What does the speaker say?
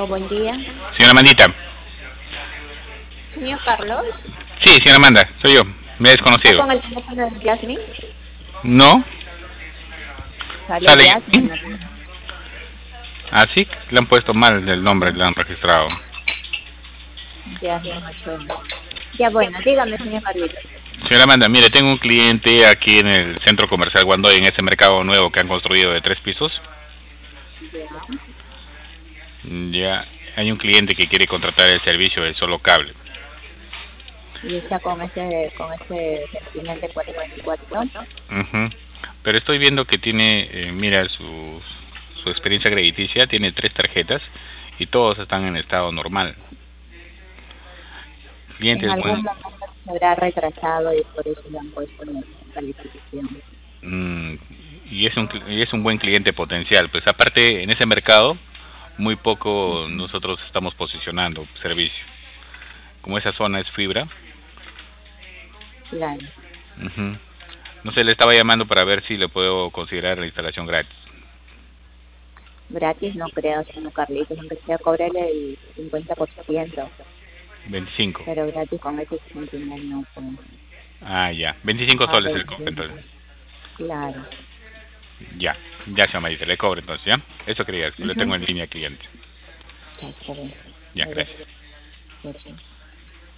Aló, buen día. Señora Amandita. Señor Carlos, Sí, señora Amanda, soy yo. Me he ¿está desconocido. con el teléfono de Yasmin? ¿No? Sale ¿Sale Yasmin. Yasmin? Ah, sí, le han puesto mal el nombre, le han registrado. Yasmin Ochoa. Ya bueno, dígame, señor Carlitos. Señora Amanda, mire, tengo un cliente aquí en el centro comercial Guandoy, en ese mercado nuevo que han construido de 3 pisos. Ya. Ya, hay un cliente que quiere contratar el servicio de solo cable. Y está con ese sentimiento 424. Ujú. Pero estoy viendo que tiene, mira, su experiencia crediticia, tiene 3 tarjetas y todos están en estado normal. En Clientes algún buen, momento se habrá retrasado y por eso le han puesto en esa calificación. mm, y es un buen cliente potencial. Pues aparte, en ese mercado, muy poco nosotros estamos posicionando servicio. Como esa zona es fibra, Claro. ujú. No sé, le estaba llamando para ver si le puedo considerar la instalación gratis. Gratis no creo, señor Carlitos, aunque sea cobrarle el 50%, 25. pero gratis con ese sentimiento no, pues. Ah, ya. 25 A soles ver, el cobro, entonces. claro. Ya. Ya se me dice, le cobro entonces, ¿ya? Eso quería, le tengo Ujú. en línea cliente. Ya está bien. Ya, Gracias. gracias. Gracias.